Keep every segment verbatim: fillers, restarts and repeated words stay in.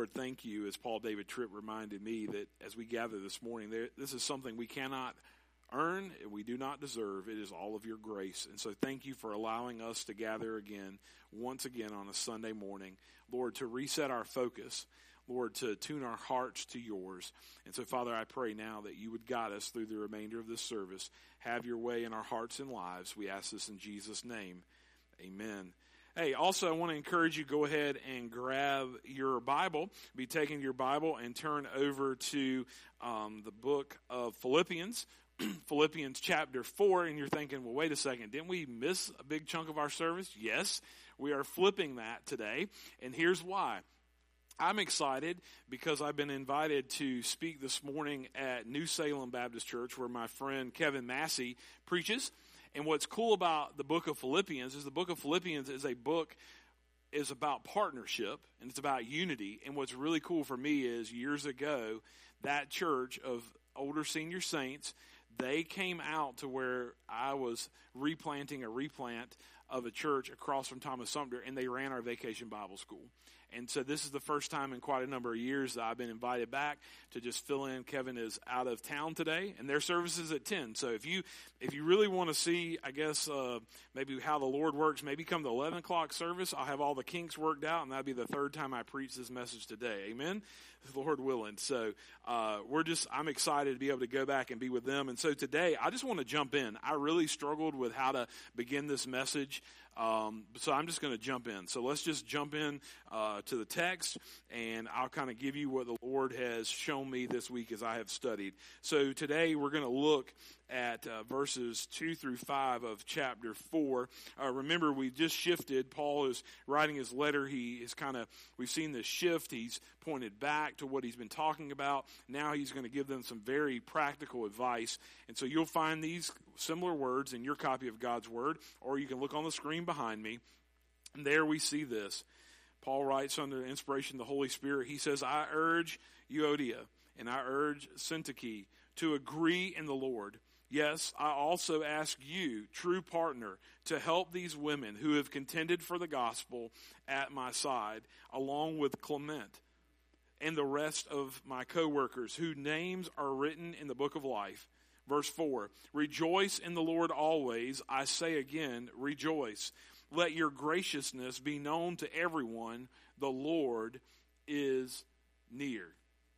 Lord, thank you, as Paul David Tripp reminded me, that as we gather this morning, there, this is something we cannot earn, and we do not deserve. It is all of your grace. And so thank you for allowing us to gather again, once again on a Sunday morning, Lord, to reset our focus, Lord, to tune our hearts to yours. And so, Father, I pray now that you would guide us through the remainder of this service. Have your way in our hearts and lives. We ask this in Jesus' name. Amen. Hey, also, I want to encourage you, go ahead and grab your Bible, be taking your Bible and turn over to um, the book of Philippians, Philippians chapter four, and you're thinking, well, wait a second, didn't we miss a big chunk of our service? Yes, we are flipping that today, and here's why. I'm excited because I've been invited to speak this morning at New Salem Baptist Church, where my friend Kevin Massey preaches. And what's cool about the book of Philippians is the book of Philippians is a book is about partnership, and it's about unity. And what's really cool for me is years ago, that church of older senior saints, they came out to where I was replanting a replant of a church across from Thomas Sumter, and they ran our Vacation Bible School. And so this is the first time in quite a number of years that I've been invited back to just fill in. Kevin is out of town today, and their service is at ten. So if you if you really want to see, I guess, uh, maybe how the Lord works, maybe come to eleven o'clock service. I'll have all the kinks worked out, and that'll be the third time I preach this message today. Amen? Lord willing. So uh, we're just, I'm excited to be able to go back and be with them. And so today, I just want to jump in. I really struggled with how to begin this message. Um, so I'm just going to jump in. So let's just jump in uh, to the text, and I'll kind of give you what the Lord has shown me this week as I have studied. So today we're going to look at uh, verses two through five of chapter four. Uh, remember, we just shifted. Paul is writing his letter. He is kind of, we've seen this shift. He's pointed back to what he's been talking about. Now he's going to give them some very practical advice. And so you'll find these similar words in your copy of God's Word, or you can look on the screen behind me. And there we see this. Paul writes under the inspiration of the Holy Spirit. He says, I urge Euodia and I urge Syntyche to agree in the Lord. Yes, I also ask you, true partner, to help these women who have contended for the gospel at my side, along with Clement and the rest of my co-workers, whose names are written in the book of life. Verse four, rejoice in the Lord always. I say again, rejoice. Let your graciousness be known to everyone. The Lord is near.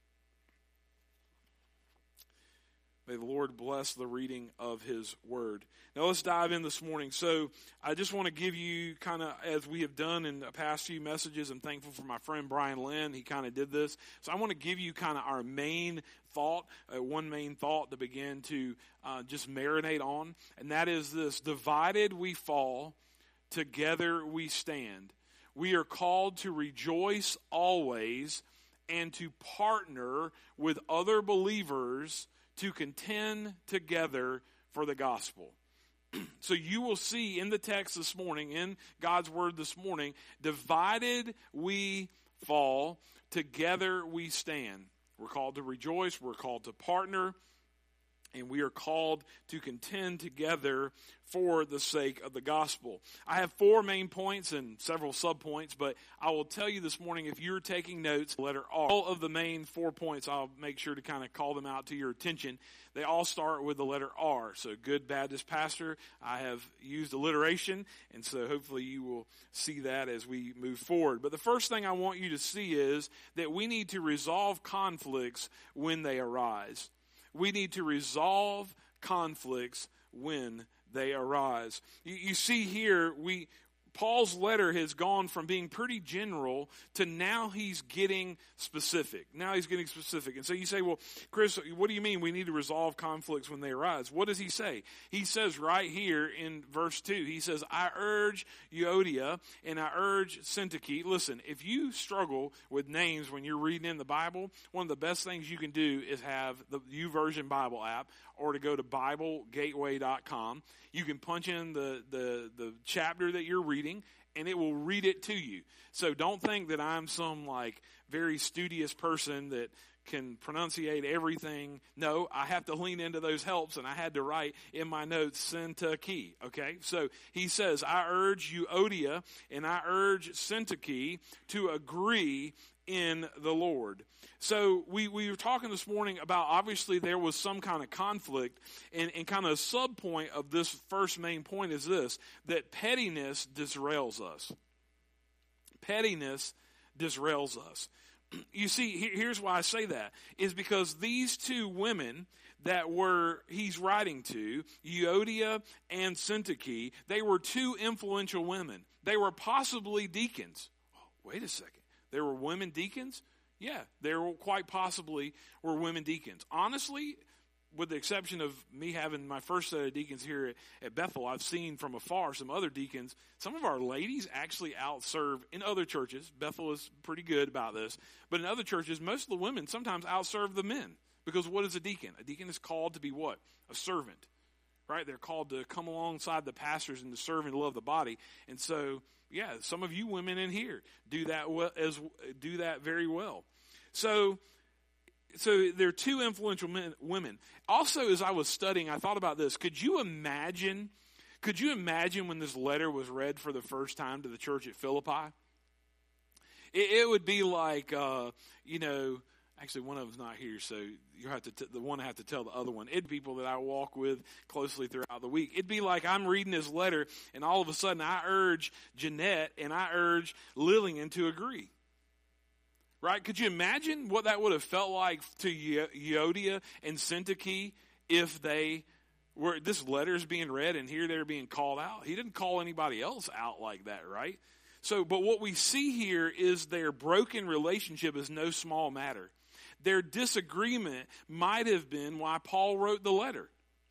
May the Lord bless the reading of his word. Now let's dive in this morning. So I just want to give you kind of, as we have done in the past few messages, I'm thankful for my friend Brian Lynn. He kind of did this. So I want to give you kind of our main thought, uh, one main thought to begin to uh, just marinate on. And that is this: divided we fall, together we stand. We are called to rejoice always and to partner with other believers to contend together for the gospel. So you will see in the text this morning, in God's word this morning, divided we fall, together we stand. We're called to rejoice, we're called to partner, and we are called to contend together for the sake of the gospel. I have four main points and several subpoints, but I will tell you this morning, if you're taking notes, letter R. All of the main four points, I'll make sure to kind of call them out to your attention. They all start with the letter R. So, good Baptist pastor, I have used alliteration, and so hopefully you will see that as we move forward. But the first thing I want you to see is that we need to resolve conflicts when they arise. We need to resolve conflicts when they arise. You, you see here, we Paul's letter has gone from being pretty general to now he's getting specific. Now he's getting specific. And so you say, well, Chris, what do you mean we need to resolve conflicts when they arise? What does he say? He says right here in verse two, he says, I urge Euodia and I urge Syntyche. Listen, if you struggle with names when you're reading in the Bible, one of the best things you can do is have the YouVersion Bible app, or to go to Bible Gateway dot com. You can punch in the, the, the chapter that you're reading, and it will read it to you. So don't think that I'm some like very studious person that can pronunciate everything. No, I have to lean into those helps, and I had to write in my notes Syntyche. Okay, so he says, I urge Euodia and I urge Syntyche to agree in the Lord. So we, we were talking this morning about, obviously there was some kind of conflict, and, and kind of a sub point of this first main point is this, that pettiness disrails us. Pettiness disrails us. You see, here's why I say that, is because these two women that were, he's writing to, Euodia and Syntyche, they were two influential women. They were possibly deacons. Oh, wait a second. There were women deacons? Yeah, there were quite possibly were women deacons. Honestly, with the exception of me having my first set of deacons here at, at Bethel, I've seen from afar some other deacons. Some of our ladies actually outserve in other churches. Bethel is pretty good about this. But in other churches, most of the women sometimes outserve the men. Because what is a deacon? A deacon is called to be what? A servant. Right? They're called to come alongside the pastors and to serve and love the body. And so, yeah, some of you women in here do that well, as do that very well. So, so there are two influential men, women. Also, as I was studying, I thought about this. Could you imagine? Could you imagine when this letter was read for the first time to the church at Philippi? It, it would be like, uh, you know. Actually, one of them's not here, so you have to. T- the one I have to tell the other one. It'd be people that I walk with closely throughout the week. It'd be like I'm reading this letter, and all of a sudden I urge Jeanette and I urge Lillian to agree. Right? Could you imagine what that would have felt like to Euodia and Syntyche if they were? This letter is being read, and here they're being called out. He didn't call anybody else out like that, right? So, but what we see here is their broken relationship is no small matter. Their disagreement might have been why Paul wrote the letter.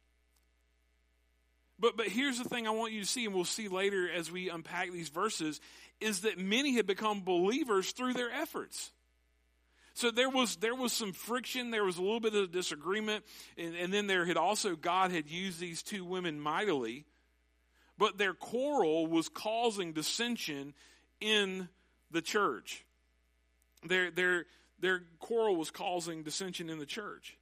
But but here's the thing I want you to see, and we'll see later as we unpack these verses, is that many had become believers through their efforts. So there was there was some friction, there was a little bit of disagreement, and, and then there had also, God had used these two women mightily, but their quarrel was causing dissension in the church. Their their Their quarrel was causing dissension in the church.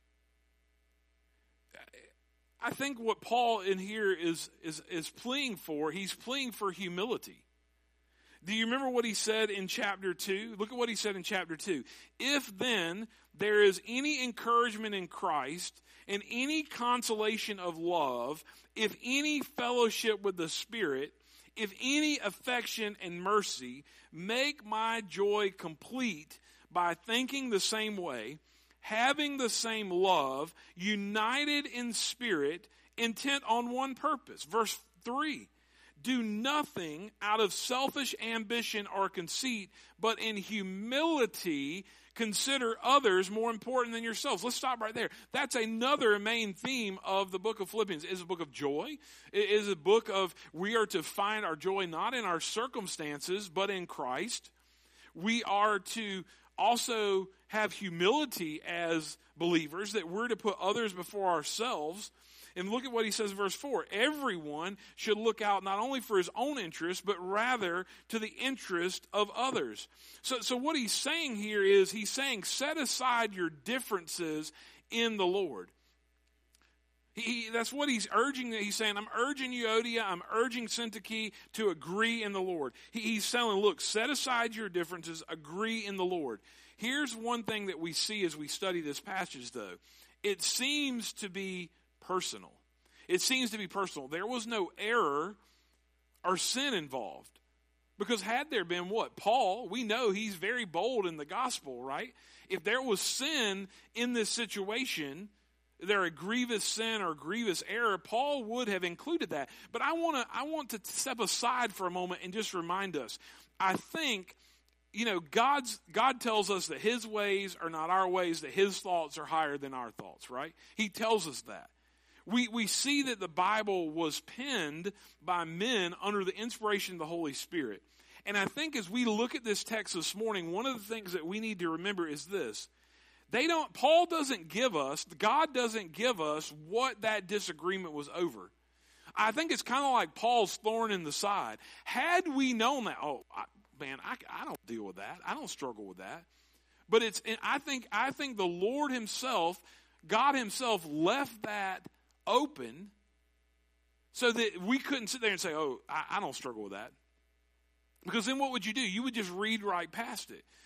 I think what Paul in here is, is, is pleading for, he's pleading for humility. Do you remember what he said in chapter two? Look at what he said in chapter two. If then there is any encouragement in Christ and any consolation of love, if any fellowship with the Spirit, if any affection and mercy, make my joy complete by thinking the same way, having the same love, united in spirit, intent on one purpose. Verse three, do nothing out of selfish ambition or conceit, but in humility consider others more important than yourselves. Let's stop right there. That's another main theme of the book of Philippians. It is a book of joy. It is a book of we are to find our joy not in our circumstances, but in Christ. We are to also have humility as believers, that we're to put others before ourselves. And look at what he says in verse four. Everyone should look out not only for his own interest, but rather to the interest of others. So, so what he's saying here is, he's saying, set aside your differences in the Lord. He, that's what he's urging. He's saying, I'm urging Euodia, I'm urging Syntyche to agree in the Lord. He, he's saying, look, set aside your differences, agree in the Lord. Here's one thing that we see as we study this passage, though. It seems to be personal. It seems to be personal. There was no error or sin involved. Because had there been what? Paul, we know he's very bold in the gospel, right? If there was sin in this situation, there a grievous sin or grievous error, Paul would have included that. But I want to I want to step aside for a moment and just remind us. I think, you know, God's God tells us that his ways are not our ways, that his thoughts are higher than our thoughts, right? He tells us that. We we see that the Bible was penned by men under the inspiration of the Holy Spirit. And I think as we look at this text this morning, one of the things that we need to remember is this. They don't, Paul doesn't give us, God doesn't give us what that disagreement was over. I think it's kind of like Paul's thorn in the side. Had we known that, oh, I, man, I, I don't deal with that. I don't struggle with that. But it's, I think, I think the Lord himself, God himself left that open so that we couldn't sit there and say, oh, I, I don't struggle with that. Because then what would you do? You would just read right past it.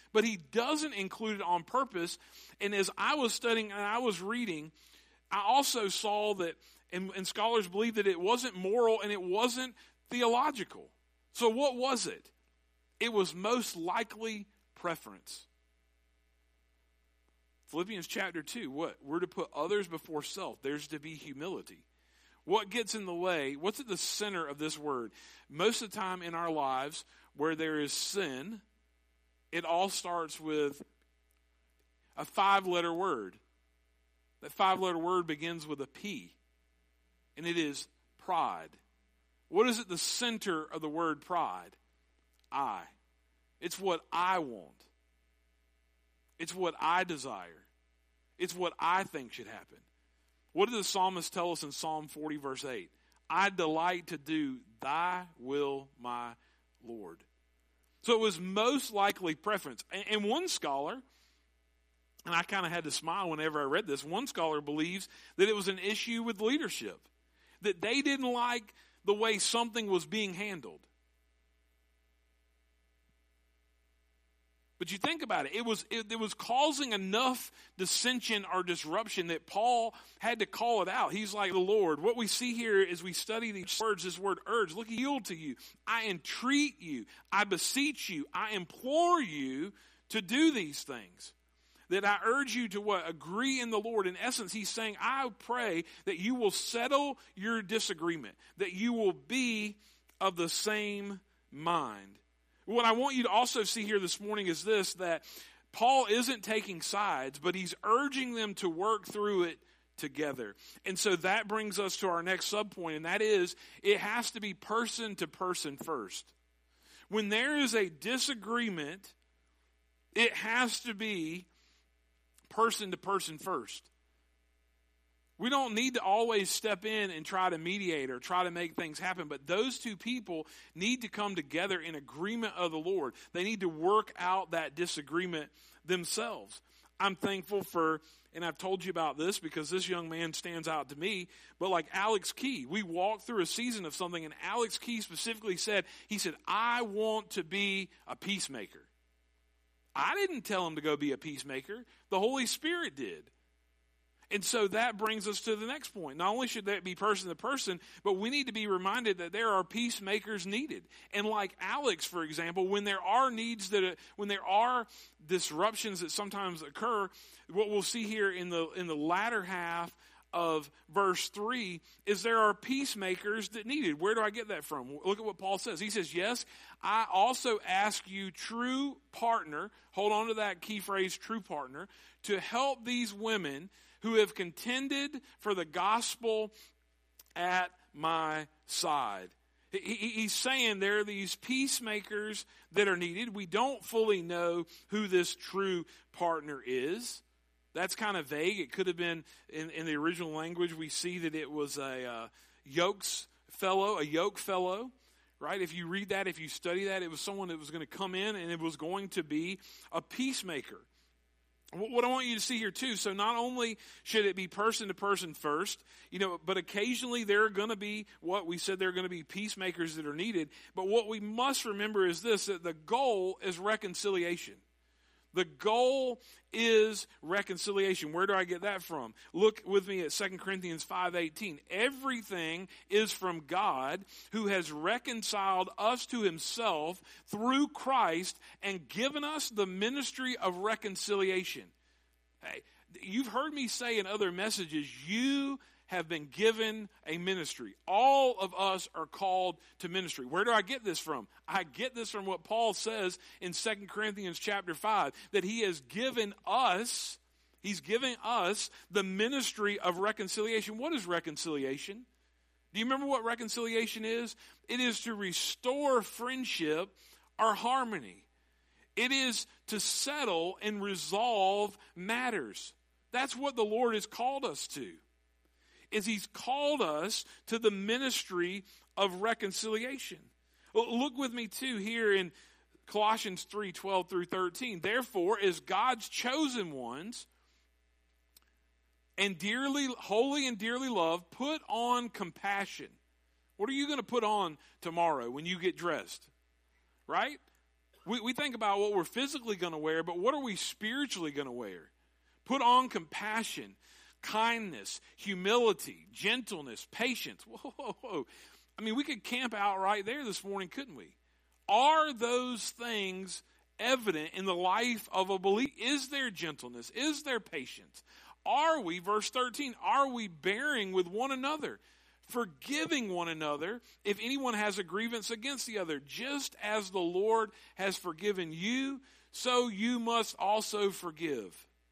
but he doesn't include it on purpose. And as I was studying and I was reading, I also saw that, and, and scholars believe that it wasn't moral and it wasn't theological. So what was it? It was most likely preference. Philippians chapter two, what? We're to put others before self. There's to be humility. What gets in the way? What's at the center of this word? Most of the time in our lives where there is sin, it all starts with a five-letter word. That five-letter word begins with a P, and it is pride. What is at the center of the word pride? I. It's what I want. It's what I desire. It's what I think should happen. What did the psalmist tell us in Psalm forty, verse eight? I delight to do thy will, my Lord. So it was most likely preference. And one scholar, and I kind of had to smile whenever I read this, one scholar believes that it was an issue with leadership, that they didn't like the way something was being handled. But you think about it, it was it, it was causing enough dissension or disruption that Paul had to call it out. He's like, the Lord, what we see here as we study these words, this word urge, look, yield to you. I entreat you. I beseech you. I implore you to do these things. That I urge you to what? Agree in the Lord. In essence, he's saying, I pray that you will settle your disagreement, that you will be of the same mind. What I want you to also see here this morning is this, that Paul isn't taking sides, but he's urging them to work through it together. And so that brings us to our next subpoint, and that is, it has to be person to person first. When there is a disagreement, it has to be person to person first. We don't need to always step in and try to mediate or try to make things happen, but those two people need to come together in agreement of the Lord. They need to work out that disagreement themselves. I'm thankful for, and I've told you about this because this young man stands out to me, but like Alex Key, we walked through a season of something, and Alex Key specifically said, he said, I want to be a peacemaker. I didn't tell him to go be a peacemaker. The Holy Spirit did. And so that brings us to the next point. Not only should that be person to person, but we need to be reminded that there are peacemakers needed. And like Alex, for example, when there are needs that, when there are disruptions that sometimes occur, what we'll see here in the in the latter half of verse three is there are peacemakers that needed. Where do I get that from? Look at what Paul says. He says, yes, I also ask you, true partner, hold on to that key phrase, true partner, to help these women who have contended for the gospel at my side. He, he, he's saying there are these peacemakers that are needed. We don't fully know who this true partner is. That's kind of vague. It could have been, in, in the original language, we see that it was a uh, yokes fellow, a yoke fellow, right? If you read that, if you study that, it was someone that was going to come in and it was going to be a peacemaker. What I want you to see here too, so not only should it be person to person first, you know, but occasionally there are going to be what we said there are going to be peacemakers that are needed. But what we must remember is this, that the goal is reconciliation. The goal is reconciliation. Where do I get that from? Look with me at Second Corinthians five eighteen. Everything is from God, who has reconciled us to himself through Christ and given us the ministry of reconciliation. Hey, you've heard me say in other messages, you have been given a ministry. All of us are called to ministry. Where do I get this from? I get this from what Paul says in Second Corinthians chapter five, that he has given us, he's giving us the ministry of reconciliation. What is reconciliation? Do you remember what reconciliation is? It is to restore friendship or harmony. It is to settle and resolve matters. That's what the Lord has called us to. Is he's called us to the ministry of reconciliation. Well, look with me too here in Colossians three twelve through thirteen. Therefore, as God's chosen ones and dearly, holy and dearly loved, put on compassion. What are you going to put on tomorrow when you get dressed? Right? We, we think about what we're physically going to wear, but what are we spiritually going to wear? Put on compassion, kindness, humility, gentleness, patience. Whoa, whoa, whoa. I mean, we could camp out right there this morning, couldn't we? Are those things evident in the life of a believer? Is there gentleness? Is there patience? Are we, verse thirteen, are we bearing with one another, forgiving one another if anyone has a grievance against the other? Just as the Lord has forgiven you, so you must also forgive.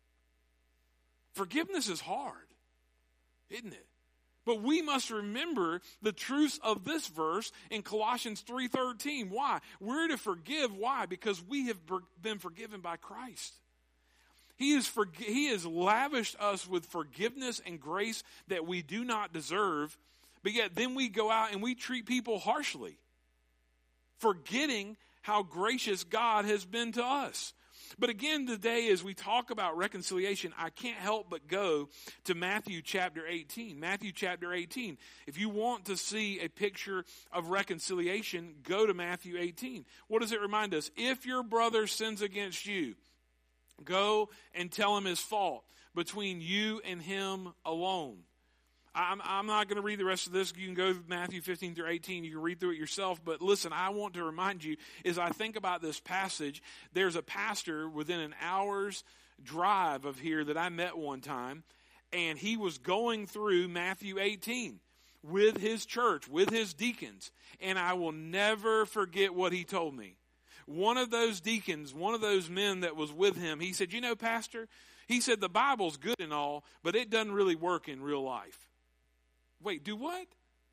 Forgiveness is hard, isn't it? But we must remember the truth of this verse in Colossians three thirteen. Why? We're to forgive. Why? Because we have been forgiven by Christ. He is for, He has lavished us with forgiveness and grace that we do not deserve, but yet then we go out and we treat people harshly, forgetting how gracious God has been to us. But again, today, as we talk about reconciliation, I can't help but go to Matthew chapter eighteen. Matthew chapter eighteen. If you want to see a picture of reconciliation, go to Matthew eighteen. What does it remind us? If your brother sins against you, go and tell him his fault between you and him alone. I'm, I'm not going to read the rest of this. You can go to Matthew fifteen through eighteen. You can read through it yourself. But listen, I want to remind you, as I think about this passage, there's a pastor within an hour's drive of here that I met one time, and he was going through Matthew eighteen with his church, with his deacons. And I will never forget what he told me. One of those deacons, one of those men that was with him, he said, you know, Pastor, he said, the Bible's good and all, but it doesn't really work in real life. Wait, do what?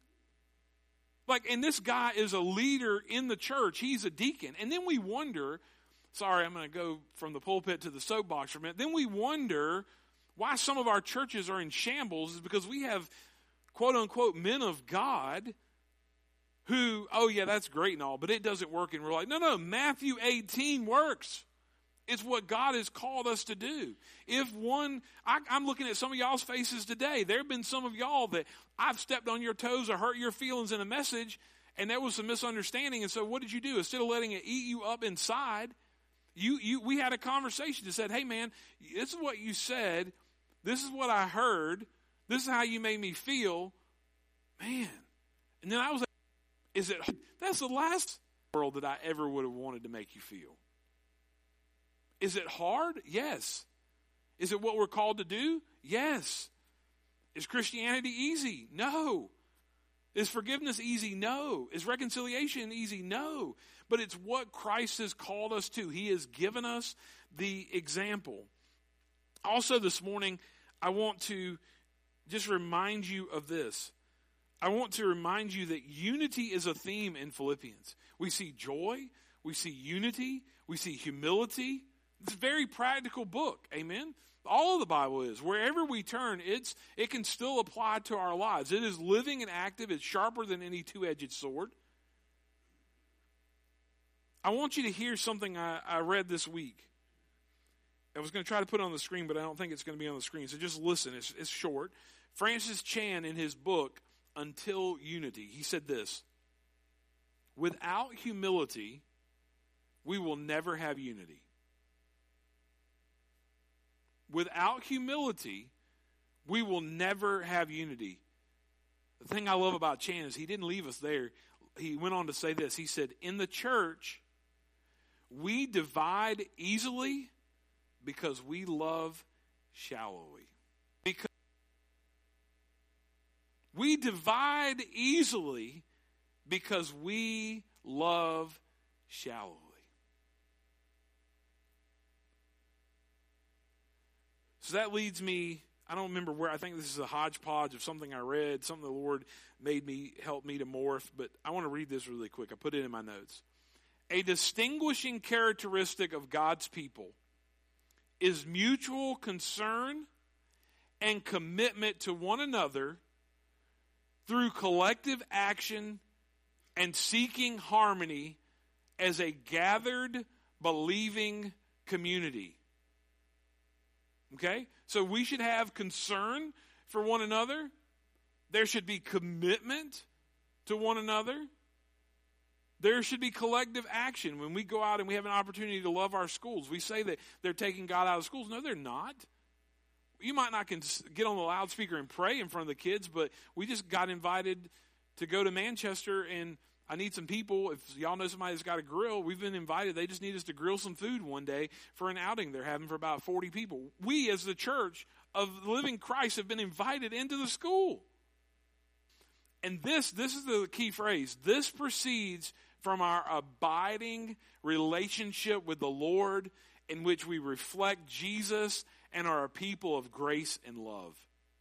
Like, and this guy is a leader in the church. He's a deacon. And then we wonder, sorry, I'm going to go from the pulpit to the soapbox for a minute. Then we wonder why some of our churches are in shambles is because we have, quote unquote, men of God who, oh yeah, that's great and all, but it doesn't work in real life. No, no, Matthew eighteen works. It's what God has called us to do. If one, I, I'm looking at some of y'all's faces today. There have been some of y'all that I've stepped on your toes or hurt your feelings in a message, and there was some misunderstanding. And so what did you do? Instead of letting it eat you up inside, you, you, we had a conversation that said, hey man, this is what you said. This is what I heard. This is how you made me feel. Man. And then I was like, is it, that's the last world that I ever would have wanted to make you feel. Is it hard? Yes. Is it what we're called to do? Yes. Is Christianity easy? No. Is forgiveness easy? No. Is reconciliation easy? No. But it's what Christ has called us to. He has given us the example. Also this morning, I want to just remind you of this. I want to remind you that unity is a theme in Philippians. We see joy. We see unity. We see humility. It's a very practical book. Amen. All of the Bible is. Wherever we turn, it's it can still apply to our lives. It is living and active. It's sharper than any two-edged sword. I want you to hear something I, I read this week. I was going to try to put it on the screen, but I don't think it's going to be on the screen. So just listen. It's, it's short. Francis Chan, in his book, Until Unity, he said this: without humility, we will never have unity. Without humility, we will never have unity. The thing I love about Chan is he didn't leave us there. He went on to say this. He said, in the church, we divide easily because we love shallowly. Because we divide easily because we love shallowly. So that leads me, I don't remember where, I think this is a hodgepodge of something I read, something the Lord made me, help me to morph, but I want to read this really quick. I put it in my notes. A distinguishing characteristic of God's people is mutual concern and commitment to one another through collective action and seeking harmony as a gathered, believing community. Okay? So we should have concern for one another. There should be commitment to one another. There should be collective action. When we go out and we have an opportunity to love our schools, we say that they're taking God out of schools. No, they're not. You might not get on the loudspeaker and pray in front of the kids, but we just got invited to go to Manchester, and I need some people. If y'all know somebody that's got a grill, we've been invited. They just need us to grill some food one day for an outing they're having for about forty people. We, as the church of the living Christ, have been invited into the school. And this, this is the key phrase. This proceeds from our abiding relationship with the Lord, in which we reflect Jesus and are a people of grace and love.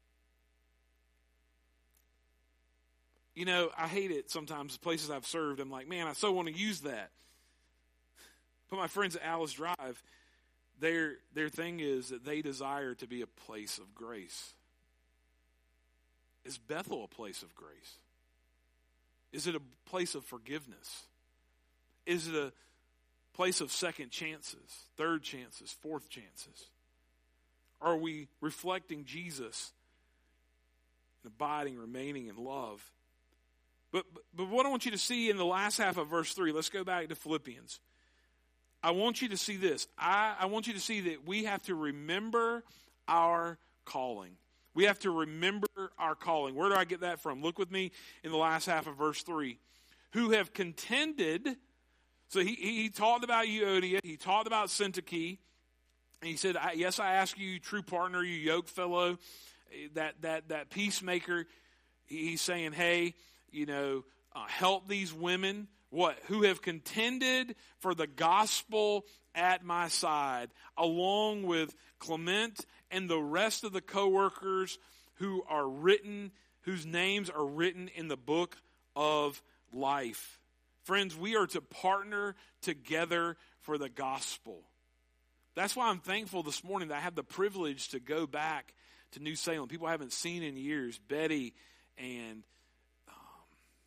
You know, I hate it sometimes, the places I've served, I'm like, man, I so want to use that. But my friends at Alice Drive, their, their thing is that they desire to be a place of grace. Is Bethel a place of grace? Is it a place of forgiveness? Is it a place of second chances, third chances, fourth chances? Are we reflecting Jesus and abiding, remaining in love? But, but, but what I want you to see in the last half of verse three, let's go back to Philippians. I want you to see this. I, I want you to see that we have to remember our calling. We have to remember our calling. Where do I get that from? Look with me in the last half of verse three. Who have contended. So he, he talked about Euodia. He talked about Syntyche. And he said, yes, I ask you, true partner, you yoke fellow, that, that, that peacemaker. He's saying, hey, you know, uh, help these women. What? Who have contended for the gospel at my side, along with Clement and the rest of the co-workers who are written, whose names are written in the book of life. Friends, we are to partner together for the gospel. That's why I'm thankful this morning that I have the privilege to go back to New Salem. People I haven't seen in years. Betty and, um,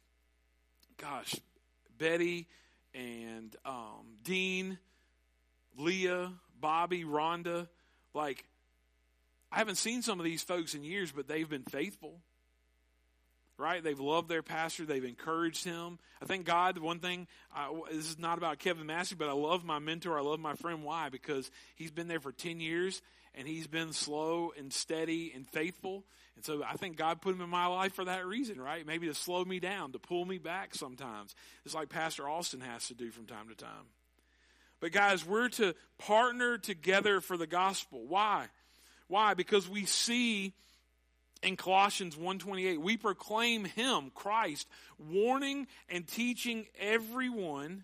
gosh, Betty and um, Dean, Leah, Bobby, Rhonda. Like, I haven't seen some of these folks in years, but they've been faithful. Right? They've loved their pastor. They've encouraged him. I thank God, one thing, I, this is not about Kevin Massey, but I love my mentor. I love my friend. Why? Because he's been there for ten years, and he's been slow and steady and faithful. And so I think God put him in my life for that reason, right? Maybe to slow me down, to pull me back sometimes. It's like Pastor Austin has to do from time to time. But guys, we're to partner together for the gospel. Why? Why? Because we see in Colossians one twenty-eight, we proclaim him, Christ, warning and teaching everyone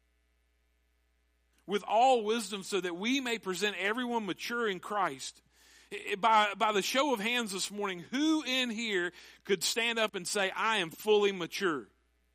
with all wisdom so that we may present everyone mature in Christ. By, by the show of hands this morning, who in here could stand up and say, I am fully mature?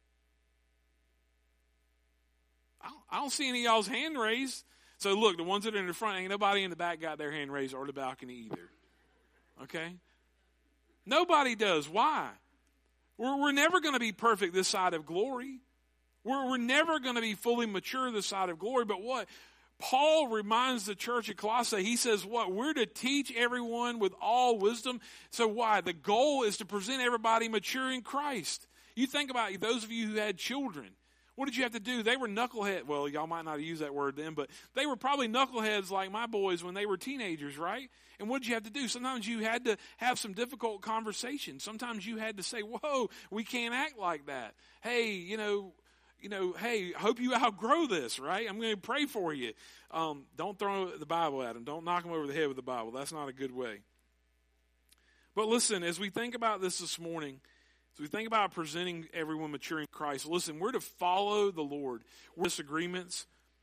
I don't, I don't see any of y'all's hand raised. So look, the ones that are in the front, ain't nobody in the back got their hand raised or the balcony either. Okay? Nobody does. Why? We're, we're never going to be perfect this side of glory. We're, we're never going to be fully mature this side of glory. But what? Paul reminds the church at Colossae, he says what? We're to teach everyone with all wisdom. So why? The goal is to present everybody mature in Christ. You think about it, those of you who had children. What did you have to do? They were knucklehead. Well, y'all might not use that word then, but they were probably knuckleheads like my boys when they were teenagers, right? And what did you have to do? Sometimes you had to have some difficult conversations. Sometimes you had to say, whoa, we can't act like that. Hey, you know, you know, hey, hope you outgrow this, right? I'm going to pray for you. Um, don't throw the Bible at them. Don't knock them over the head with the Bible. That's not a good way. But listen, as we think about this this morning, as we think about presenting everyone mature in Christ, listen, we're to follow the Lord. We're disagreements.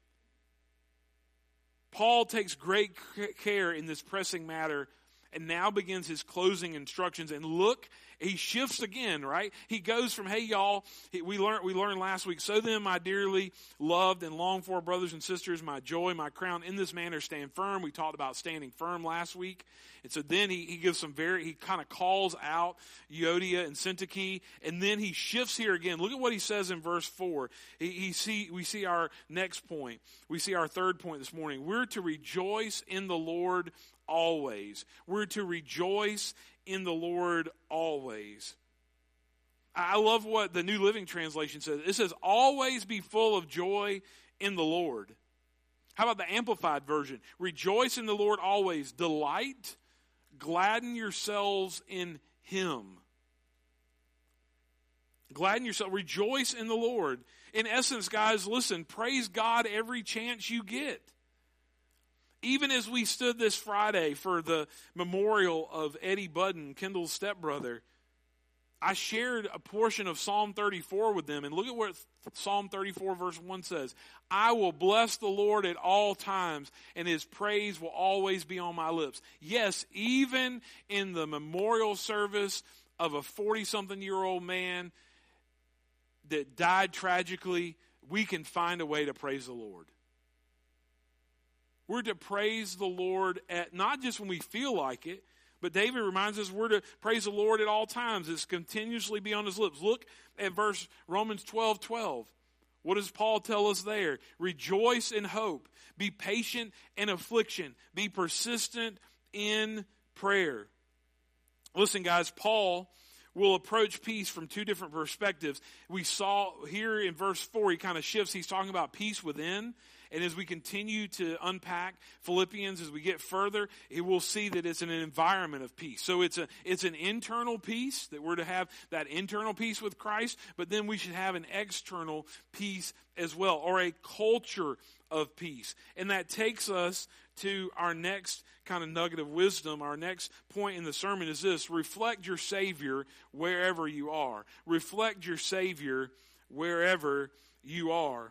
Paul takes great care in this pressing matter and now begins his closing instructions. And look, he shifts again, right? He goes from, hey, y'all, we learned we learned last week, so then, my dearly loved and longed for brothers and sisters, my joy, my crown, in this manner stand firm. We talked about standing firm last week. And so then he, he gives some very, he kind of calls out Euodia and Syntyche, and then he shifts here again. Look at what he says in verse four. He, he see, we see our next point. We see our third point this morning. We're to rejoice in the Lord always. We're to rejoice in the Lord always. I love what the New Living Translation says. It says, always be full of joy in the Lord. How about the Amplified Version? Rejoice in the Lord always. Delight, gladden yourselves in Him. Gladden yourself. Rejoice in the Lord. In essence, guys, listen, praise God every chance you get. Even as we stood this Friday for the memorial of Eddie Budden, Kendall's stepbrother, I shared a portion of Psalm thirty-four with them. And look at what Psalm thirty-four verse one says. I will bless the Lord at all times, and His praise will always be on my lips. Yes, even in the memorial service of a forty-something-year-old man that died tragically, we can find a way to praise the Lord. We're to praise the Lord at not just when we feel like it, but David reminds us we're to praise the Lord at all times. It's continuously be on His lips. Look at verse Romans twelve twelve. What does Paul tell us there? Rejoice in hope. Be patient in affliction. Be persistent in prayer. Listen, guys, Paul will approach peace from two different perspectives. We saw here in verse four, he kind of shifts. He's talking about peace within. And as we continue to unpack Philippians, as we get further, it will see that it's an environment of peace. So it's a it's an internal peace, that we're to have that internal peace with Christ, but then we should have an external peace as well, or a culture of peace. And that takes us to our next kind of nugget of wisdom. Our next point in the sermon is this: reflect your Savior wherever you are. Reflect your Savior wherever you are.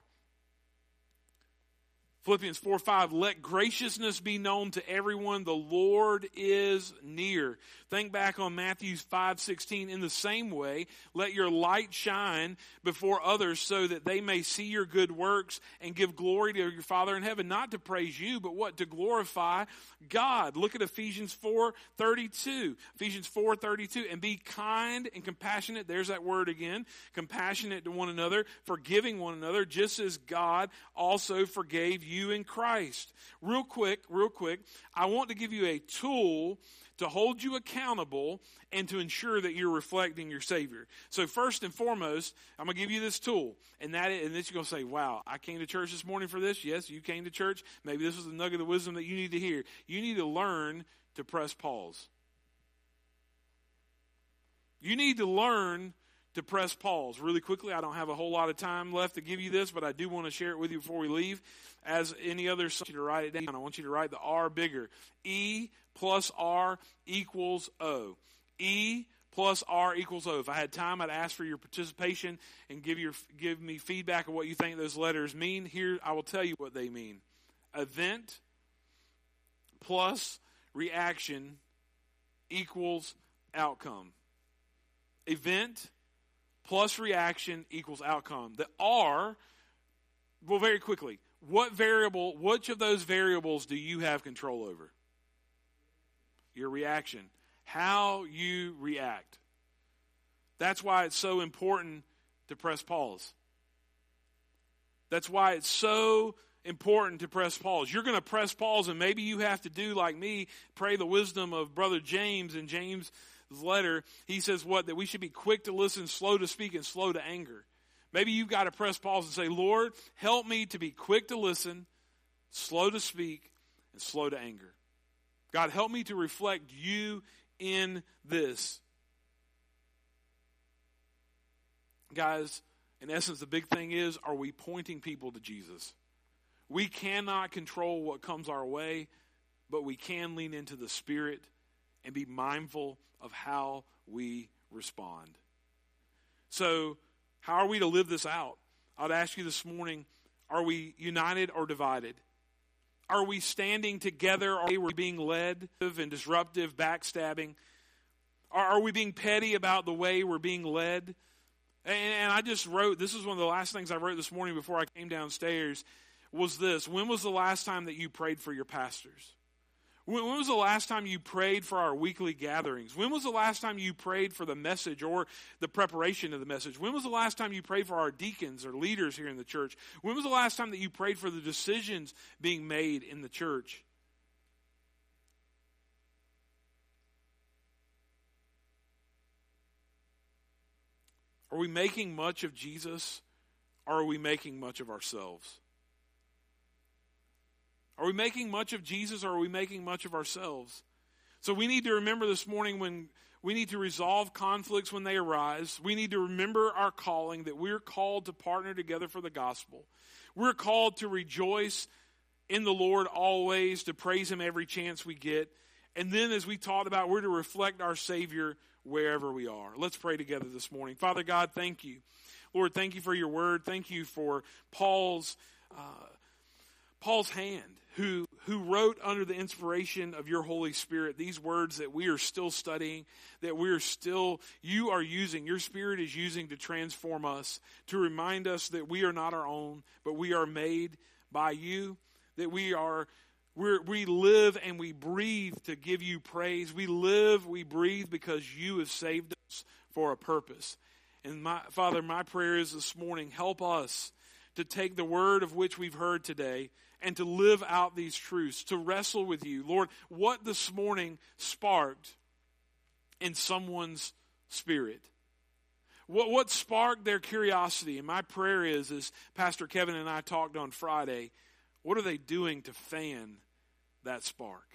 Philippians four five, let graciousness be known to everyone. The Lord is near. Think back on Matthew five sixteen. In the same way, let your light shine before others so that they may see your good works and give glory to your Father in heaven. Not to praise you, but what? To glorify God. Look at Ephesians four thirty-two. Ephesians four thirty-two. And be kind and compassionate. There's that word again. Compassionate to one another, forgiving one another, just as God also forgave you. You in Christ. Real quick, real quick, I want to give you a tool to hold you accountable and to ensure that you're reflecting your Savior. So first and foremost, I'm going to give you this tool. And that, and then you're going to say, wow, I came to church this morning for this. Yes, you came to church. Maybe this was a nugget of wisdom that you need to hear. You need to learn to press pause. You need to learn to press pause. Really quickly, I don't have a whole lot of time left to give you this, but I do want to share it with you before we leave. As any other, I want you to write it down. I want you to write the R bigger. E plus R equals O. E plus R equals O. If I had time, I'd ask for your participation and give your give me feedback of what you think those letters mean. Here, I will tell you what they mean. Event plus reaction equals outcome. Event plus reaction equals outcome. The R, well, very quickly, what variable, which of those variables do you have control over? Your reaction. How you react. That's why it's so important to press pause. That's why it's so important to press pause. You're going to press pause, and maybe you have to do like me, pray the wisdom of Brother James in James' letter. He says what? That we should be quick to listen, slow to speak, and slow to anger. Maybe you've got to press pause and say, Lord, help me to be quick to listen, slow to speak, and slow to anger. God, help me to reflect you in this. Guys, in essence, the big thing is, are we pointing people to Jesus? We cannot control what comes our way, but we can lean into the Spirit and be mindful of how we respond. So, how are we to live this out? I'd ask you this morning, are we united or divided? Are we standing together, or are we being led and disruptive, backstabbing? Are we being petty about the way we're being led? And I just wrote, this is one of the last things I wrote this morning before I came downstairs, was this: when was the last time that you prayed for your pastors? When was the last time you prayed for our weekly gatherings? When was the last time you prayed for the message or the preparation of the message? When was the last time you prayed for our deacons or leaders here in the church? When was the last time that you prayed for the decisions being made in the church? Are we making much of Jesus, or are we making much of ourselves? Are we making much of Jesus, or are we making much of ourselves? So we need to remember this morning when we need to resolve conflicts when they arise. We need to remember our calling, that we're called to partner together for the gospel. We're called to rejoice in the Lord always, to praise Him every chance we get. And then, as we talked about, we're to reflect our Savior wherever we are. Let's pray together this morning. Father God, thank you. Lord, thank you for your word. Thank you for Paul's uh, Paul's hand, who, who wrote under the inspiration of your Holy Spirit these words that we are still studying, that we are still, you are using, your Spirit is using to transform us, to remind us that we are not our own, but we are made by you, that we are, we're, we live and we breathe to give you praise. We live, we breathe because you have saved us for a purpose. And my Father, my prayer is this morning, help us to take the word of which we've heard today and to live out these truths, to wrestle with you. Lord, what this morning sparked in someone's spirit? What, what sparked their curiosity? And my prayer is, as Pastor Kevin and I talked on Friday, what are they doing to fan that spark?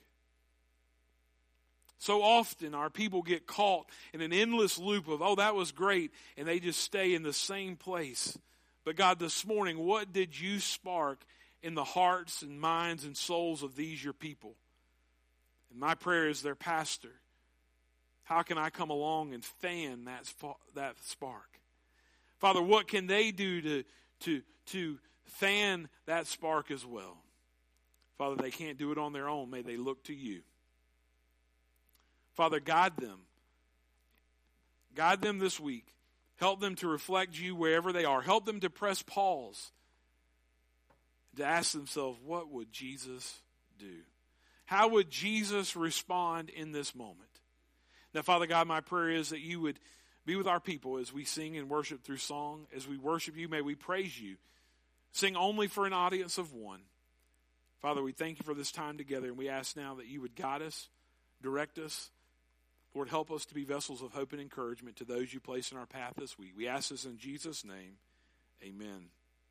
So often our people get caught in an endless loop of, oh, that was great, and they just stay in the same place. But God, this morning, what did you spark in the hearts and minds and souls of these your people? And my prayer is, their pastor, how can I come along and fan that that spark? Father, what can they do to to to fan that spark as well? Father, they can't do it on their own. May they look to you. Father, guide them. Guide them this week. Help them to reflect you wherever they are. Help them to press pause, to ask themselves, what would Jesus do? How would Jesus respond in this moment? Now, Father God, my prayer is that you would be with our people as we sing and worship through song. As we worship you, may we praise you. Sing only for an audience of one. Father, we thank you for this time together, and we ask now that you would guide us, direct us. Lord, help us to be vessels of hope and encouragement to those you place in our path this week. We ask this in Jesus' name. Amen.